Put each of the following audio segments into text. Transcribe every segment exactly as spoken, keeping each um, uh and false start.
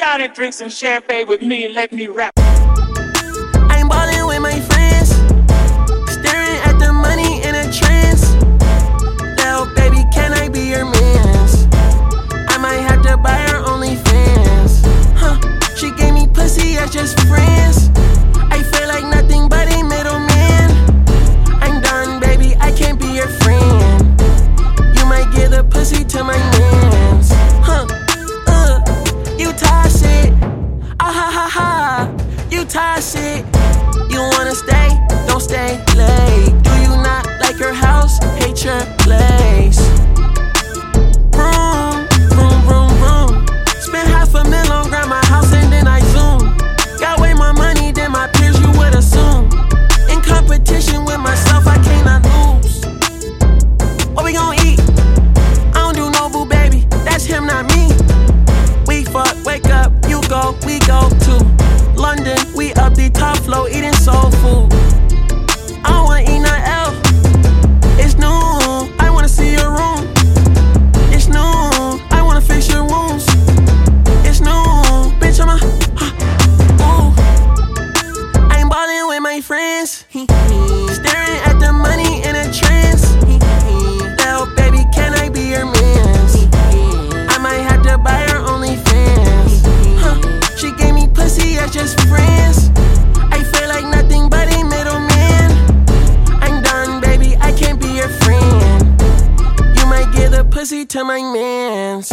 down and drink some champagne with me and let me rap. I'm ballin' with my friends, staring at the money in a trance. Little baby, can I be your mans? I might have to buy her OnlyFans. Huh, she gave me pussy as just friends. I feel like nothing but a middleman. I'm done, baby, I can't be your friend. You might give the pussy to my mans. Huh, uh, you toss it. Ah ha ha ha, you toss it. You wanna stay? Don't stay late. Do you not like your house? Hate your place. Vroom, vroom, vroom, vroom. Spent half a mil on grandma house and then I zoom. Got way more money than my peers, you would assume. In competition with myself, I cannot lose. What we gon' eat? I don't do no boo, baby. That's him, not me. We fuck, wake up, you go, we go too. London, we up the top floor, eating soul food. I don't wanna eat nothing else. It's noon, I wanna see your room. It's noon, I wanna fix your wounds. It's noon, bitch, I'm a huh, ooh. I'm ballin' with my friends, staring at the money in a trance. Little baby, can I be your mans? I might have to buy her OnlyFans. Huh, she gave me pussy as just friends. I feel like nothing but a middleman. I'm done, baby, I can't be your friend. You might give the pussy to my mans.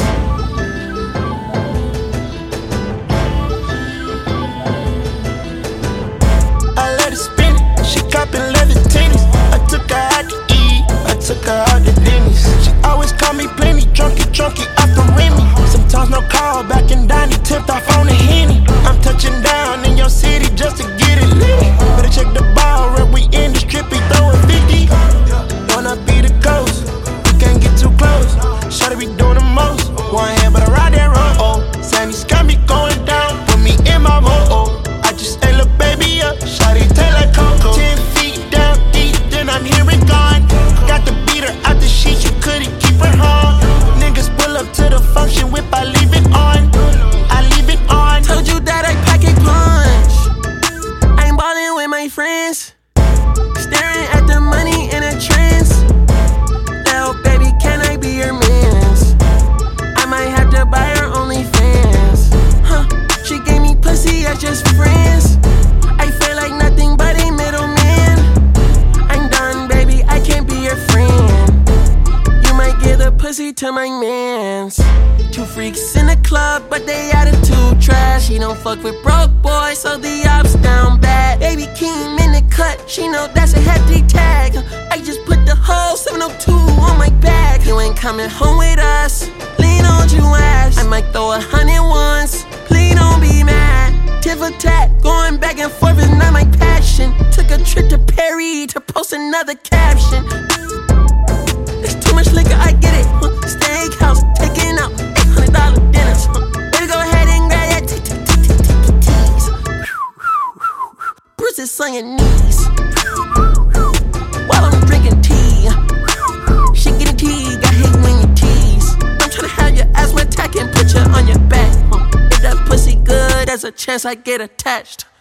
I let her spin it, she coppin' leather tennis. I took her out to eat, I took her out to Denny's. She always call me plenty, drunky, drunky, off the Remy. Sometimes no call, back in Donnie, tipped off on the Henny. I'm touching down in your city just to get it lit. Better check the ball, rep, we in the strip, he throwin' fifty. Wanna be the ghost, you can't get too close. Shawty be doing the most, one hand but I ride that road. Oh, Sammy's got me going down, put me in my mo. Oh, I just ate lil' baby up, shawty tail like Coco. Ten feet down deep, then I'm here and gone. Got to beat her out the sheets, you couldn't keep her home. Niggas pull up to the function, whip, I leave it on. I leave it on. Told you that I pack a punch. I'm ballin' with my friends, staring at the money in a trance. Little baby, can I be your mans? I might have to buy her OnlyFans. Huh, she gave me pussy as just friends. I feel like nothing but a middleman. I'm done, baby, I can't be your friend. You might give the pussy to my mans. Two freaks in the club, but they attitude trash. She don't fuck with broke boys, so the ops down bad. Baby Keem in the cut, she know that's a hefty tag. I just put the whole seven oh two on my back. You ain't coming home with us, lean on you ass. I might throw a hundred once, please don't be mad. Tit for tat, going back and forth is not my passion. Took a trip to Perry to post another caption. It's too much liquor, I get it. Huh. Steakhouse, taking out eight hundred dollar dinners. Huh. Baby, go ahead and grab that t t t t t tease. Bruises on your knees while I'm drinking tea. She getting tea, got hate when you tease. I'm tryna have your ass wet tack and put you on your back. Huh. If that pussy good, there's a chance I get attached.